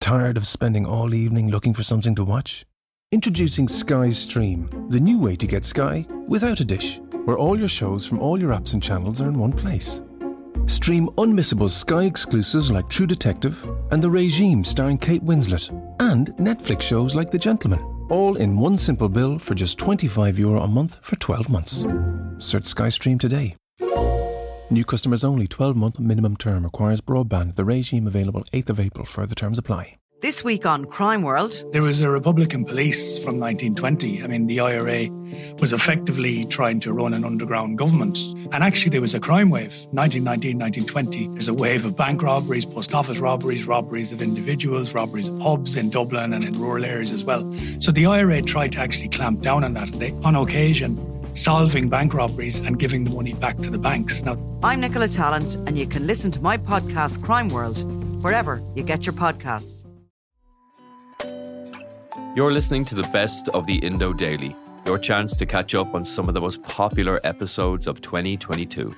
Tired of spending all evening looking for something to watch? Introducing Sky Stream, the new way to get Sky without a dish, where all your shows from all your apps and channels are in one place. Stream unmissable Sky exclusives like True Detective and The Regime starring Kate Winslet, and Netflix shows like The Gentleman, all in one simple bill for just €25 a month for 12 months. Search Sky Stream today. New customers only. 12-month minimum term. Requires broadband. The Regime available 8th of April. Further terms apply. This week on Crime World. There was a Republican police from 1920. I mean, the IRA was effectively trying to run an underground government. And actually there was a crime wave. 1919, 1920. There's a wave of bank robberies, post office robberies, robberies of individuals, robberies of pubs in Dublin and in rural areas as well. So the IRA tried to actually clamp down on that. They, on occasion, solving bank robberies and giving the money back to the banks. Now, I'm Nicola Tallant, and you can listen to my podcast Crime World wherever you get your podcasts. You're listening to the best of the Indo Daily, your chance to catch up on some of the most popular episodes of 2022.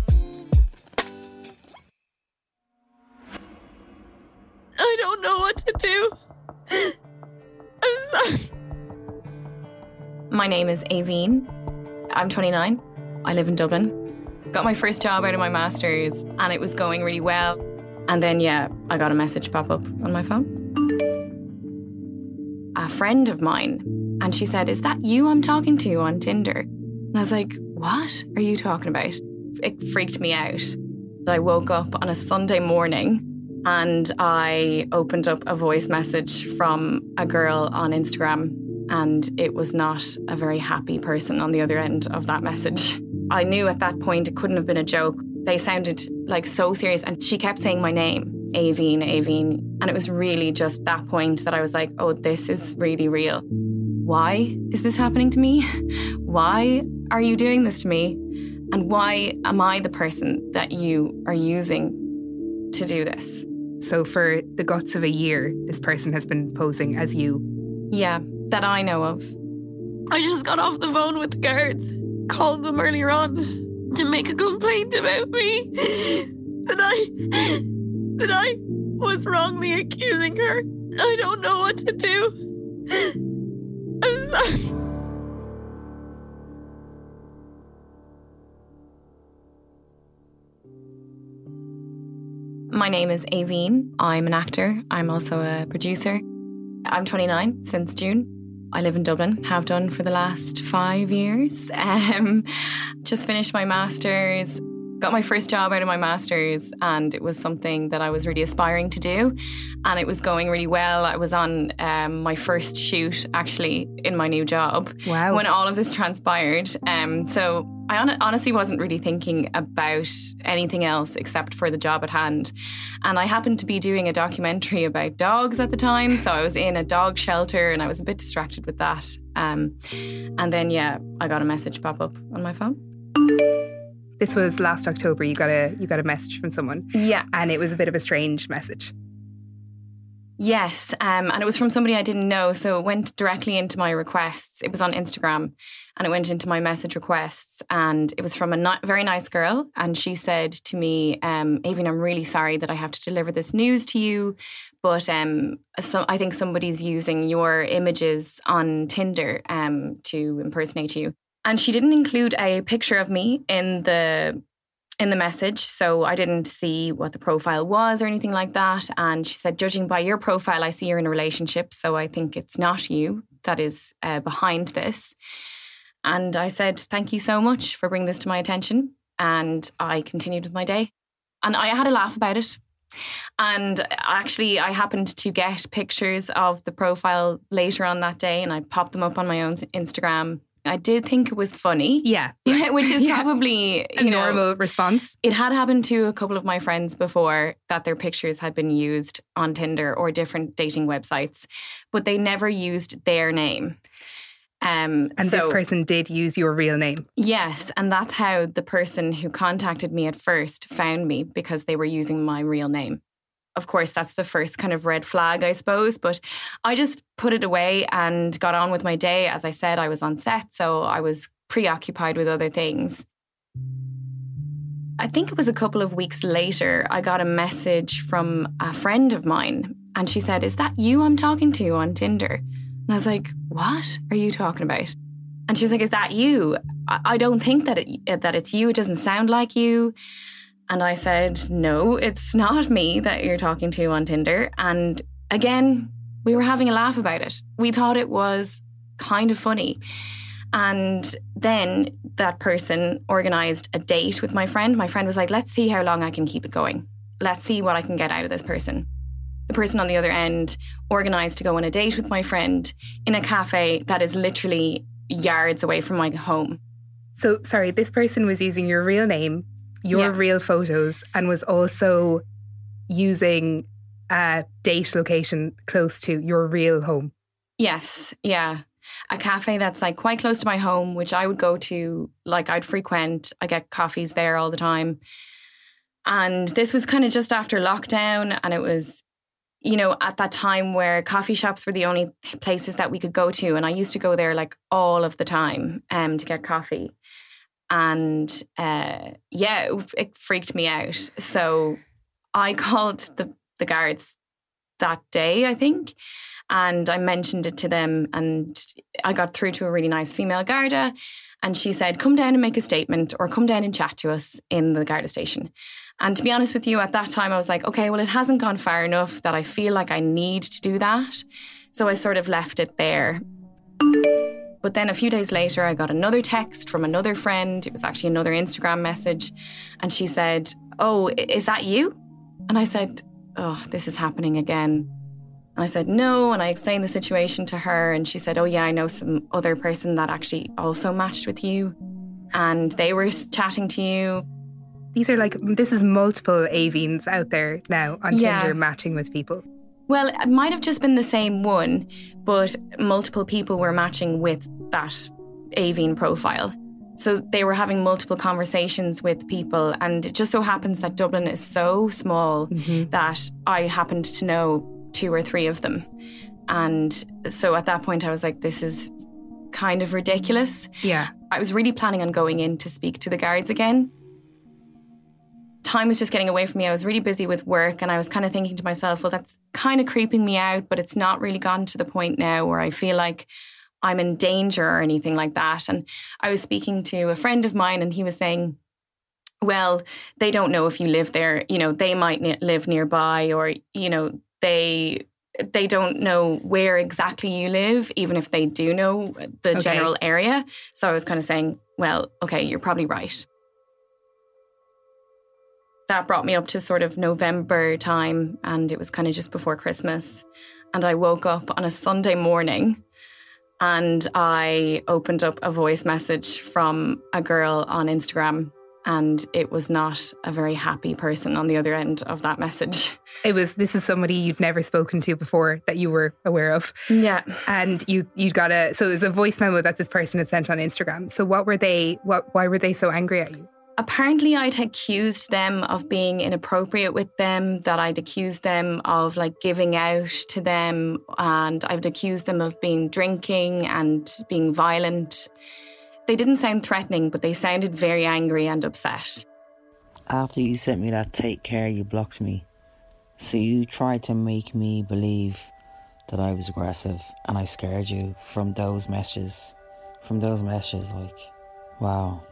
I don't know what to do. I'm sorry. My name is Aveen. I'm 29. I live in Dublin. Got my first job out of my master's and it was going really well. And then, I got a message pop up on my phone. A friend of mine. And she said, "Is that you I'm talking to on Tinder?" And I was like, "What are you talking about?" It freaked me out. I woke up on a Sunday morning and I opened up a voice message from a girl on Instagram, and it was not a very happy person on the other end of that message. I knew at that point it couldn't have been a joke. They sounded like so serious, and she kept saying my name, Aveen, Aveen. And it was really just that point that I was like, oh, this is really real. Why is this happening to me? Why are you doing this to me? And why am I the person that you are using to do this? So for the guts of a year, this person has been posing as you? Yeah, that I know of. I just got off the phone with the guards, called them earlier on to make a complaint about me. That I was wrongly accusing her. I don't know what to do. I'm sorry. My name is Aveen. I'm an actor. I'm also a producer. I'm 29 since June. I live in Dublin, have done for the last 5 years. Just finished my master's, got my first job out of my master's, and it was something that I was really aspiring to do. And it was going really well. I was on my first shoot, actually, in my new job. Wow. When all of this transpired. So I honestly wasn't really thinking about anything else except for the job at hand. And I happened to be doing a documentary about dogs at the time. So I was in a dog shelter and I was a bit distracted with that. And then, I got a message pop up on my phone. This was last October. You got a message from someone. Yeah. And it was a bit of a strange message. Yes, and it was from somebody I didn't know, so it went directly into my requests. It was on Instagram, and it went into my message requests, and it was from a very nice girl, and she said to me, Aveen, I'm really sorry that I have to deliver this news to you, but I think somebody's using your images on Tinder to impersonate you. And she didn't include a picture of me in the message, so I didn't see what the profile was or anything like that. And she said, judging by your profile, I see you're in a relationship, so I think it's not you that is behind this. And I said, thank you so much for bringing this to my attention. And I continued with my day. And I had a laugh about it. And actually, I happened to get pictures of the profile later on that day, and I popped them up on my own Instagram. I did think it was funny. Yeah. Which is probably a normal response. It had happened to a couple of my friends before that their pictures had been used on Tinder or different dating websites, but they never used their name. And this person did use your real name. Yes. And that's how the person who contacted me at first found me, because they were using my real name. Of course, that's the first kind of red flag, I suppose. But I just put it away and got on with my day. As I said, I was on set, so I was preoccupied with other things. I think it was a couple of weeks later, I got a message from a friend of mine. And she said, "Is that you I'm talking to on Tinder?" And I was like, "What are you talking about?" And she was like, "Is that you? I don't think that it's you. It doesn't sound like you." And I said, "No, it's not me that you're talking to on Tinder." And again, we were having a laugh about it. We thought it was kind of funny. And then that person organised a date with my friend. My friend was like, "Let's see how long I can keep it going. Let's see what I can get out of this person." The person on the other end organised to go on a date with my friend in a cafe that is literally yards away from my home. So, sorry, this person was using your real name, your real photos, and was also using a date location close to your real home. Yes, yeah. A cafe that's like quite close to my home, which I would go to, like I'd frequent. I get coffees there all the time. And this was kind of just after lockdown, and it was, you know, at that time where coffee shops were the only places that we could go to. And I used to go there like all of the time to get coffee. And it freaked me out. So I called the guards that day, I think, and I mentioned it to them, and I got through to a really nice female Garda, and she said, "Come down and make a statement, or come down and chat to us in the Garda station." And to be honest with you, at that time I was like, okay, well, it hasn't gone far enough that I feel like I need to do that. So I sort of left it there. But then a few days later, I got another text from another friend. It was actually another Instagram message. And she said, "Oh, is that you?" And I said, "Oh, this is happening again." And I said, "No." And I explained the situation to her. And she said, "Oh, yeah, I know some other person that actually also matched with you. And they were chatting to you." This is multiple Avines out there now on Tinder matching with people. Well, it might have just been the same one, but multiple people were matching with that Avine profile. So they were having multiple conversations with people. And it just so happens that Dublin is so small that I happened to know 2 or 3 of them. And so at that point, I was like, this is kind of ridiculous. Yeah. I was really planning on going in to speak to the guards again. Time was just getting away from me. I was really busy with work, and I was kind of thinking to myself, well, that's kind of creeping me out, but it's not really gotten to the point now where I feel like I'm in danger or anything like that. And I was speaking to a friend of mine, and he was saying, well, they don't know if you live there. You know, they might live nearby, or, you know, they don't know where exactly you live, even if they do know the general area. So I was kind of saying, well, okay, you're probably right. That brought me up to sort of November time, and it was kind of just before Christmas. And I woke up on a Sunday morning and I opened up a voice message from a girl on Instagram, and it was not a very happy person on the other end of that message. This is somebody you'd never spoken to before that you were aware of. Yeah. And so it was a voice memo that this person had sent on Instagram. So why were they so angry at you? Apparently, I'd accused them of being inappropriate with them, that I'd accused them of like giving out to them, and I'd accused them of being drinking and being violent. They didn't sound threatening, but they sounded very angry and upset. After you sent me that take care, you blocked me. So you tried to make me believe that I was aggressive, and I scared you from those messages. Like, wow.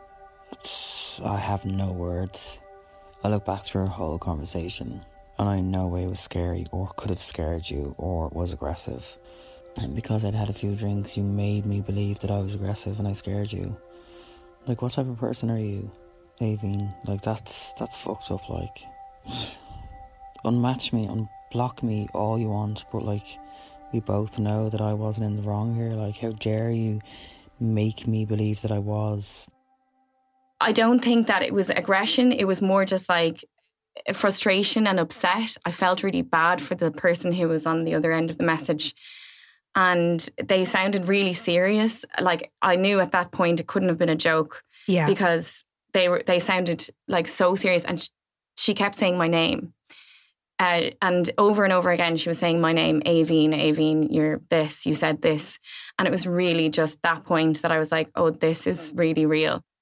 I have no words. I look back through our whole conversation, and I know it was scary, or could have scared you, or was aggressive. And because I'd had a few drinks, you made me believe that I was aggressive and I scared you. Like, what type of person are you, Avine? Like, that's fucked up. Like, unmatch me, unblock me all you want, but like, we both know that I wasn't in the wrong here. Like, how dare you make me believe that I was? I don't think that it was aggression. It was more just like frustration and upset. I felt really bad for the person who was on the other end of the message. And they sounded really serious. Like, I knew at that point it couldn't have been a joke. Yeah. Because they sounded like so serious. And she kept saying my name. And over again, she was saying my name, Avine, you're this, you said this. And it was really just that point that I was like, oh, this is really real.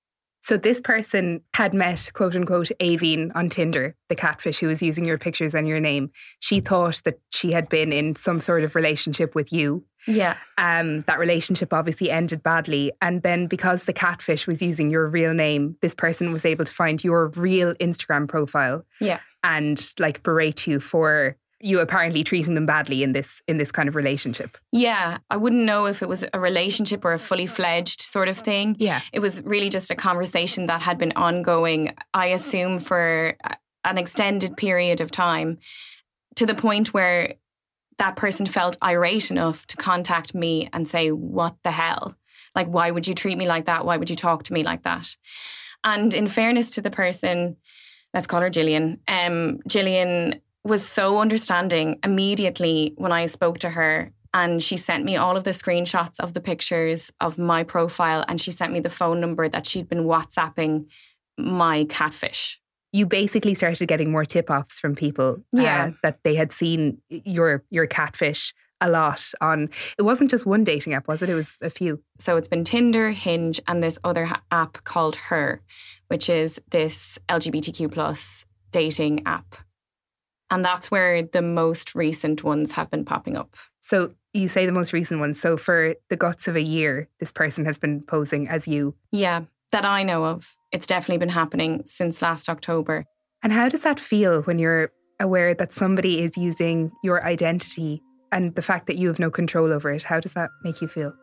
So this person had met, quote unquote, Aveen on Tinder, the catfish who was using your pictures and your name. She thought that she had been in some sort of relationship with you. Yeah. That relationship obviously ended badly. And then because the catfish was using your real name, this person was able to find your real Instagram profile. Yeah. And like berate you for you apparently treating them badly in this kind of relationship. Yeah, I wouldn't know if it was a relationship or a fully fledged sort of thing. Yeah. It was really just a conversation that had been ongoing, I assume, for an extended period of time, to the point where that person felt irate enough to contact me and say, what the hell? Like, why would you treat me like that? Why would you talk to me like that? And in fairness to the person, let's call her Gillian, Gillian was so understanding immediately when I spoke to her, and she sent me all of the screenshots of the pictures of my profile, and she sent me the phone number that she'd been WhatsApping my catfish. You basically started getting more tip-offs from people that they had seen your catfish a lot on. It wasn't just one dating app, was it? It was a few. So it's been Tinder, Hinge, and this other app called Her, which is this LGBTQ plus dating app. And that's where the most recent ones have been popping up. So you say the most recent ones. So for the guts of a year, this person has been posing as you. Yeah, that I know of. It's definitely been happening since last October. And how does that feel when you're aware that somebody is using your identity and the fact that you have no control over it? How does that make you feel?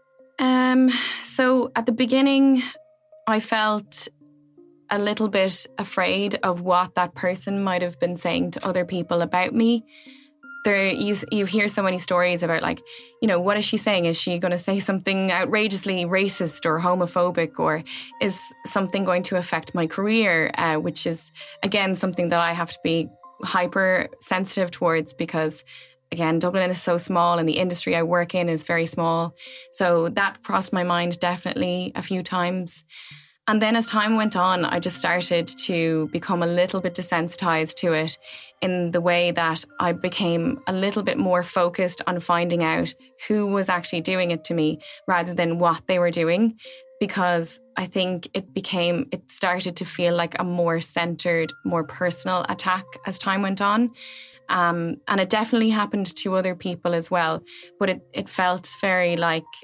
So at the beginning, I felt a little bit afraid of what that person might have been saying to other people about me. You hear so many stories about, like, you know, what is she saying? Is she going to say something outrageously racist or homophobic, or is something going to affect my career? Which is, again, something that I have to be hyper sensitive towards because, again, Dublin is so small and the industry I work in is very small. So that crossed my mind definitely a few times. And then as time went on, I just started to become a little bit desensitized to it in the way that I became a little bit more focused on finding out who was actually doing it to me rather than what they were doing, because I think it started to feel like a more centered, more personal attack as time went on. And it definitely happened to other people as well, but it felt very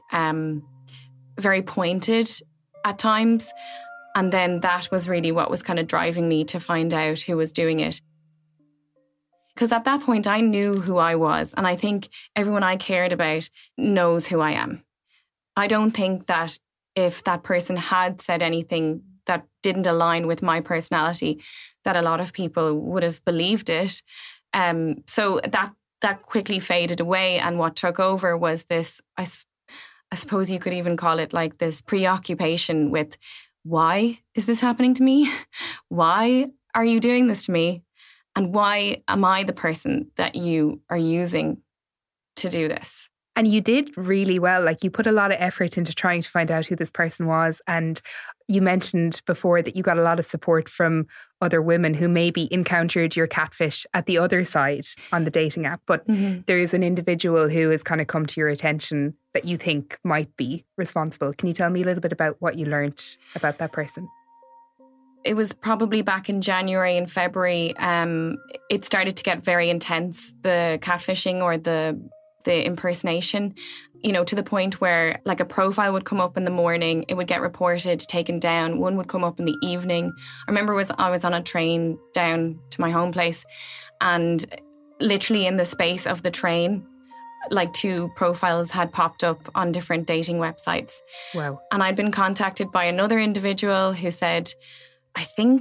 very pointed at times. And then that was really what was kind of driving me to find out who was doing it. Because at that point, I knew who I was. And I think everyone I cared about knows who I am. I don't think that if that person had said anything that didn't align with my personality, that a lot of people would have believed it. So that quickly faded away. And what took over was this, I suppose you could even call it like this preoccupation with, why is this happening to me? Why are you doing this to me? And why am I the person that you are using to do this? And you did really well. Like, you put a lot of effort into trying to find out who this person was. And you mentioned before that you got a lot of support from other women who maybe encountered your catfish at the other side on the dating app. But there is an individual who has kind of come to your attention that you think might be responsible. Can you tell me a little bit about what you learned about that person? It was probably back in January and February. It started to get very intense, the catfishing or the impersonation, you know, to the point where like a profile would come up in the morning, it would get reported, taken down. One would come up in the evening. I remember I was on a train down to my home place, and literally in the space of the train, like 2 profiles had popped up on different dating websites. Wow. And I'd been contacted by another individual who said, I think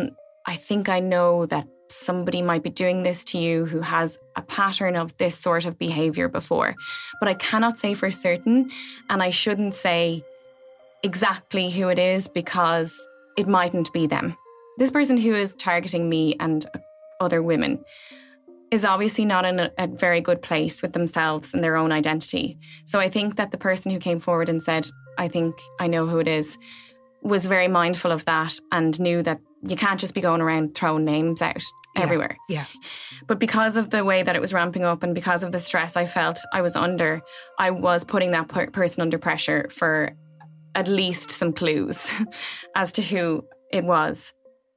I know that somebody might be doing this to you who has a pattern of this sort of behaviour before. But I cannot say for certain, and I shouldn't say exactly who it is because it mightn't be them. This person who is targeting me and other women is obviously not in a very good place with themselves and their own identity. So I think that the person who came forward and said, I think I know who it is, was very mindful of that and knew that you can't just be going around throwing names out everywhere. Yeah. But because of the way that it was ramping up and because of the stress I felt I was under, I was putting that person under pressure for at least some clues as to who it was.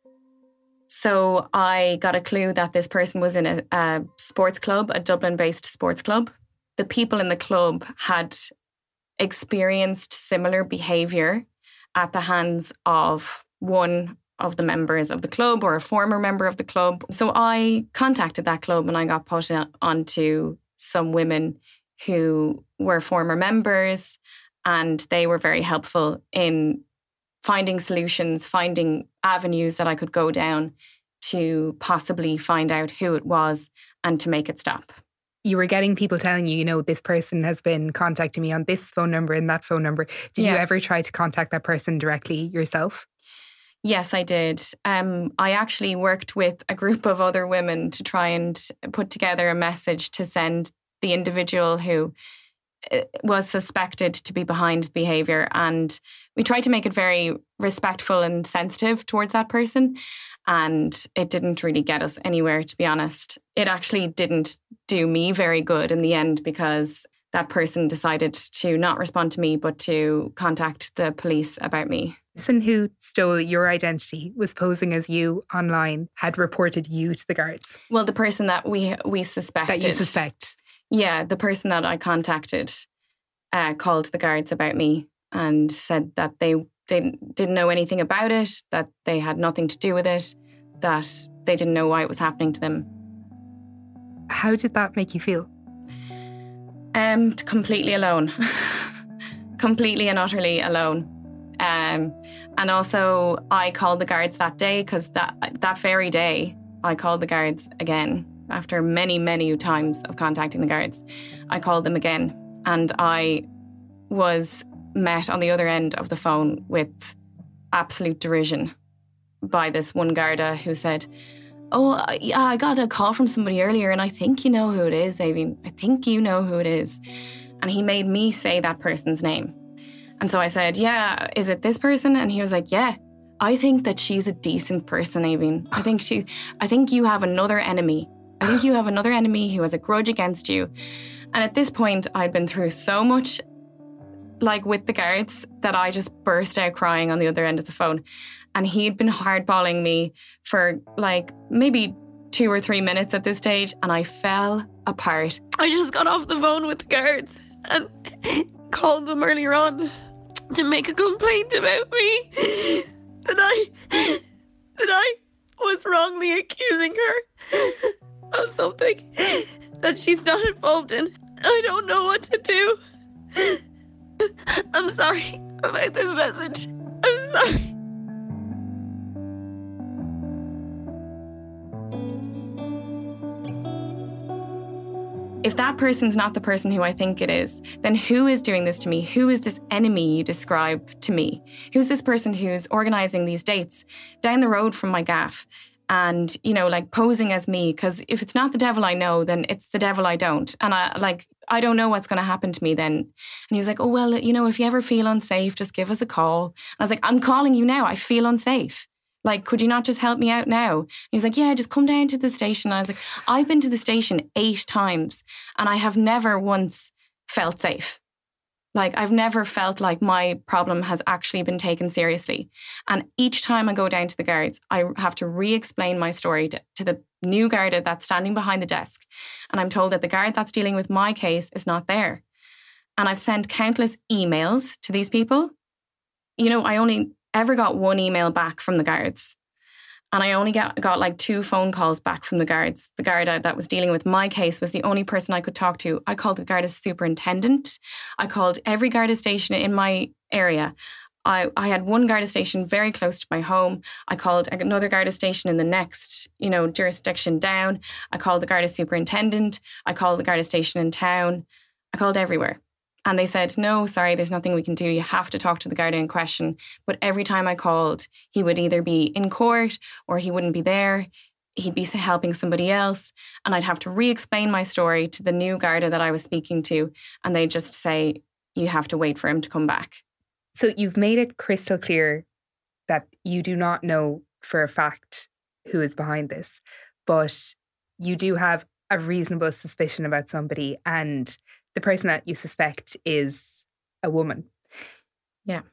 So I got a clue that this person was in a sports club, a Dublin-based sports club. The people in the club had experienced similar behaviour at the hands of one of the members of the club or a former member of the club. So I contacted that club and I got put onto some women who were former members, and they were very helpful in finding solutions, finding avenues that I could go down to possibly find out who it was and to make it stop. You were getting people telling you, you know, this person has been contacting me on this phone number and that phone number. Did you ever try to contact that person directly yourself? Yes, I did. I actually worked with a group of other women to try and put together a message to send the individual who was suspected to be behind behaviour, and we tried to make it very respectful and sensitive towards that person, and it didn't really get us anywhere, to be honest. It actually didn't do me very good in the end, because that person decided to not respond to me but to contact the police about me. The person who stole your identity, was posing as you online, had reported you to the guards. Well, the person that we suspected. That you suspect. Yeah, the person that I contacted called the guards about me and said that they didn't know anything about it, that they had nothing to do with it, that they didn't know why it was happening to them. How did that make you feel? Completely alone. Completely and utterly alone. And also I called the guards that day, because that very day I called the guards again. After many, many times of contacting the guards, I called them again, and I was met on the other end of the phone with absolute derision by this one Garda who said, "Oh, yeah, I got a call from somebody earlier and I think you know who it is, Aoibhinn. I think you know who it is." And he made me say that person's name. And so I said, "Yeah, is it this person?" And he was like, "Yeah, I think that she's a decent person, Aoibhinn. I think you have another enemy. I think you have another enemy who has a grudge against you." And at this point, I'd been through so much, like with the guards, that I just burst out crying on the other end of the phone. And he'd been hardballing me for like maybe 2 or 3 minutes at this stage, and I fell apart. I just got off the phone with the guards and called them earlier on to make a complaint about me. That I was wrongly accusing her of something that she's not involved in. I don't know what to do. I'm sorry about this message. I'm sorry. If that person's not the person who I think it is, then who is doing this to me? Who is this enemy you describe to me? Who's this person who's organising these dates down the road from my gaff? And, you know, like posing as me, because if it's not the devil I know, then it's the devil I don't. And I don't know what's going to happen to me then. And he was like, "Oh, well, you know, if you ever feel unsafe, just give us a call." And I was like, "I'm calling you now. I feel unsafe. Like, could you not just help me out now?" And he was like, "Yeah, just come down to the station." And I was like, "I've been to the station 8 times and I have never once felt safe. Like, I've never felt like my problem has actually been taken seriously. And each time I go down to the guards, I have to re-explain my story to the new Garda that's standing behind the desk. And I'm told that the guard that's dealing with my case is not there. And I've sent countless emails to these people. You know, I only ever got 1 email back from the guards. And I only got like 2 phone calls back from the guards. The Garda that was dealing with my case was the only person I could talk to. I called the Garda superintendent. I called every Garda station in my area. I had 1 Garda station very close to my home. I called another Garda station in the next, you know, jurisdiction down. I called the Garda superintendent. I called the Garda station in town. I called everywhere. And they said, "No, sorry, there's nothing we can do. You have to talk to the Garda in question." But every time I called, he would either be in court or he wouldn't be there. He'd be helping somebody else. And I'd have to re-explain my story to the new Garda that I was speaking to. And they'd just say, "You have to wait for him to come back." So you've made it crystal clear that you do not know for a fact who is behind this, but you do have a reasonable suspicion about somebody, and the person that you suspect is a woman. Yeah.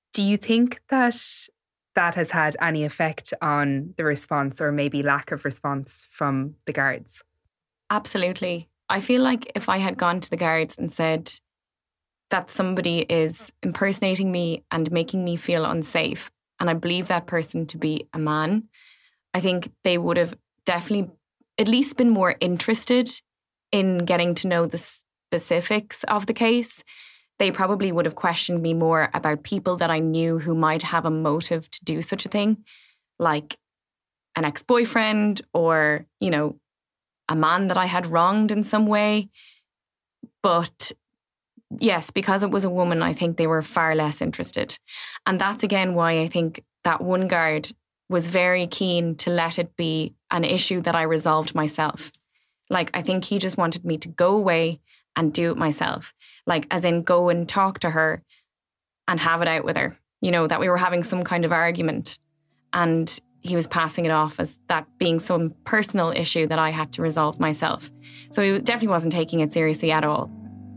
Do you think that that has had any effect on the response, or maybe lack of response from the guards? Absolutely. I feel like if I had gone to the guards and said that somebody is impersonating me and making me feel unsafe, and I believe that person to be a man, I think they would have definitely at least been more interested in getting to know the specifics of the case. They probably would have questioned me more about people that I knew who might have a motive to do such a thing, like an ex-boyfriend or, you know, a man that I had wronged in some way. But yes, because it was a woman, I think they were far less interested. And that's again why I think that one guard was very keen to let it be an issue that I resolved myself. Like, I think he just wanted me to go away and do it myself. Like, as in go and talk to her and have it out with her. You know, that we were having some kind of argument and he was passing it off as that being some personal issue that I had to resolve myself. So he definitely wasn't taking it seriously at all.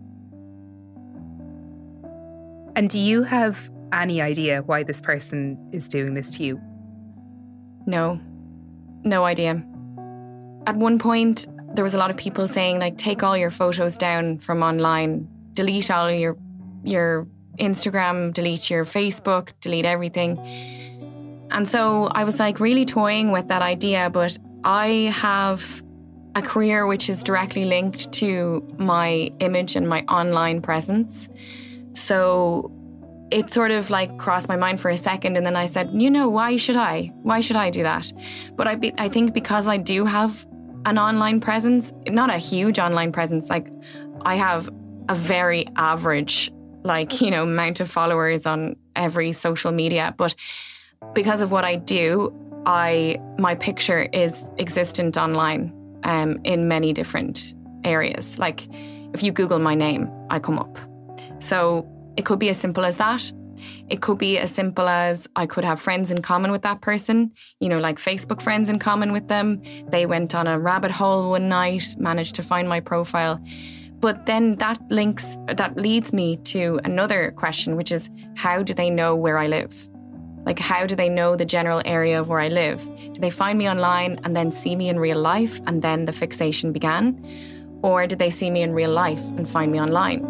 And do you have any idea why this person is doing this to you? No idea. At one point, there was a lot of people saying, like, take all your photos down from online, delete all your Instagram, delete your Facebook, delete everything. And so I was like really toying with that idea, but I have a career which is directly linked to my image and my online presence. So it sort of like crossed my mind for a second, and then I said, you know, why should I do that? But I think because I do have an online presence, not a huge online presence, like I have a very average, like, you know, amount of followers on every social media, but because of what I do, my picture is existent online in many different areas. Like if you Google my name, I come up. So it could be as simple as that. It could be as simple as I could have friends in common with that person, you know, like Facebook friends in common with them. They went on a rabbit hole one night, managed to find my profile. But then that leads me to another question, which is how do they know where I live? Like, how do they know the general area of where I live? Do they find me online and then see me in real life and then the fixation began? Or did they see me in real life and find me online?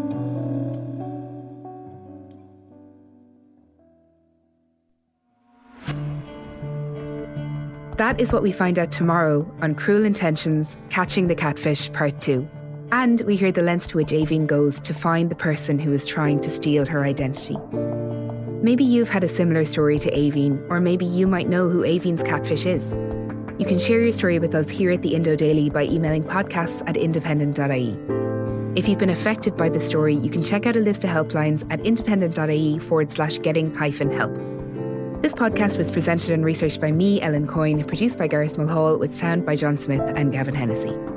That is what we find out tomorrow on Cruel Intentions, Catching the Catfish Part 2. And we hear the lengths to which Aoibhinn goes to find the person who is trying to steal her identity. Maybe you've had a similar story to Aoibhinn, or maybe you might know who Aoibhinn's catfish is. You can share your story with us here at the Indo Daily by emailing podcasts@independent.ie. If you've been affected by the story, you can check out a list of helplines at independent.ie/getting-help. This podcast was presented and researched by me, Ellen Coyne, produced by Gareth Mulhall, with sound by John Smith and Gavin Hennessy.